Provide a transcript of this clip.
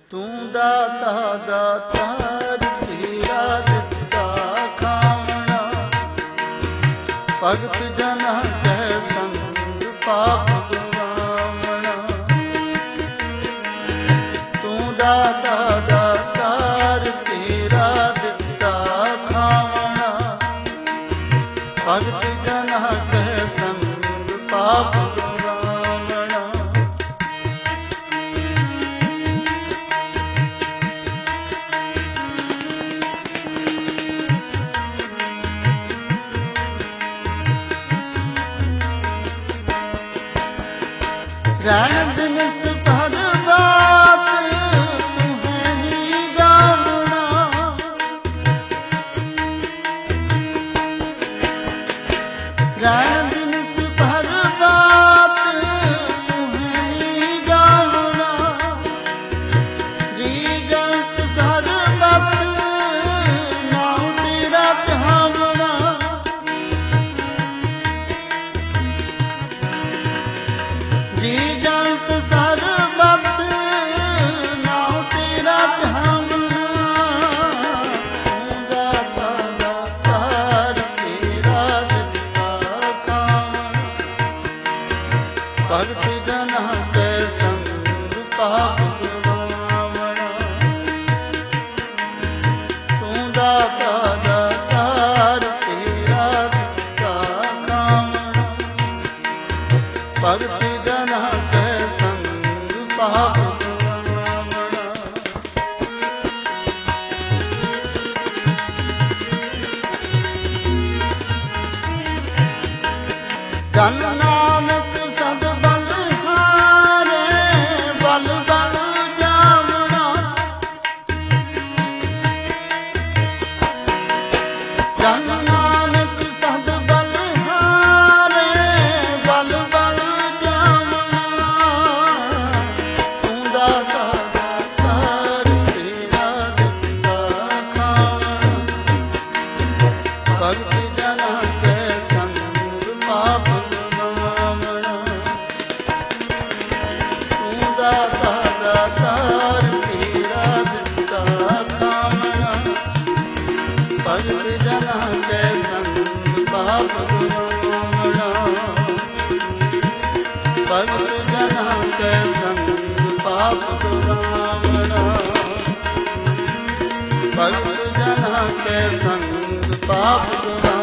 ਤੂੰ ਦਾਤਾ ਦਾਤਾਰ ਤੇਰਾ ਦਿੱਤਾ ਖਾਵਣਾ, ਭਗਤ ਜਨਾਂ ਕੈ ਸੰਗ ਪਾਪ ਗਵਾਵਣਾ। ਤੂੰ ਦਾਤਾ ਦਾਤਾਰ ਤੇਰਾ ਦਿੱਤਾ ਖਾਵਣਾ, ਭਗਤ ਜਨਾਂ ਕੈ ਸੰਗ ਪਾਪ ਗਵਾਵਣਾ। ਰਹਿਣ ਦਿਨਸ ਭਰ ਬਾਤ ਤੂੰ ਹੈ ਹੀ ਗਾਵਣਾ, ਰਹਿਣ ਦਿਨਸ ਭਰ ਬਾਤ ਤੂੰ ਹੈ ਹੀ ਗਾਵਣਾ। ਜੀ ਜੰਤ ਸਰਬਤ ਨਾਉ ਤੇਰਾ ਧਿਆਵਣਾ, ਜੀ ਜੰਤ ਸਰਬਤ ਨਾਉ ਤੇਰਾ ਧਿਆਵਣਾ। ਤੂੰ ਦਾਤਾ ਦਾਤਾਰ ਤੇਰਾ ਦਿੱਤਾ ਖਾਵਣਾ, ਭਗਤ ਜਨਾਂ ਕੈ ਸੰਗ ਪਾਪ ਗਵਾਵਣਾ। ਤੂੰ ਦਾਤਾ ਦਾਤਾਰ ਤੇਰਾ ਦਿੱਤਾ ਖਾਵਣਾ, ਭਗਤ ਜਨਾਂ ਕੈ ਸੰਗ ਪਾਪ ਗਵਾਵਣਾ। ਜਨ ਨਾਨਕ ਸਦ ਬਲ ਹਾਰੇ, ਬਲ ਬਲ ਜਾਵਣਾ। ਜਨ ਨਾਨਕ ਸਦ ਬਲ ਹਾਰੇ, ਬਲ ਬਲ ਜਾਵਣਾ। ਤੂੰ ਦਾਤਾ ਦਾਤਾਰ ਤੇਰਾ ਦਿੱਤਾ ਖਾਵਣਾ, ਭਗਤ ਜਨਾਂ ਕੈ ਸੰਗ ਪਾਪ ਗਵਾਵਣਾ। ਤੂੰ ਦਾਤਾ ਦਾਤਾਰ ਤੇਰਾ ਦਿੱਤਾ ਖਾਵਣਾ, ਭਗਤ ਜਨਾਂ ਕੈ ਸੰਗ ਪਾਪ ਗਵਾਵਣਾ। ਭਗਤ ਜਨਾਂ ਕੈ ਸੰਗ ਪਾਪ ਗਵਾਵਣਾ, ਭਗਤ ਜਨਾਂ ਕੈ ਸੰਗ ਪਾਪ ਗਵਾਵਣਾ।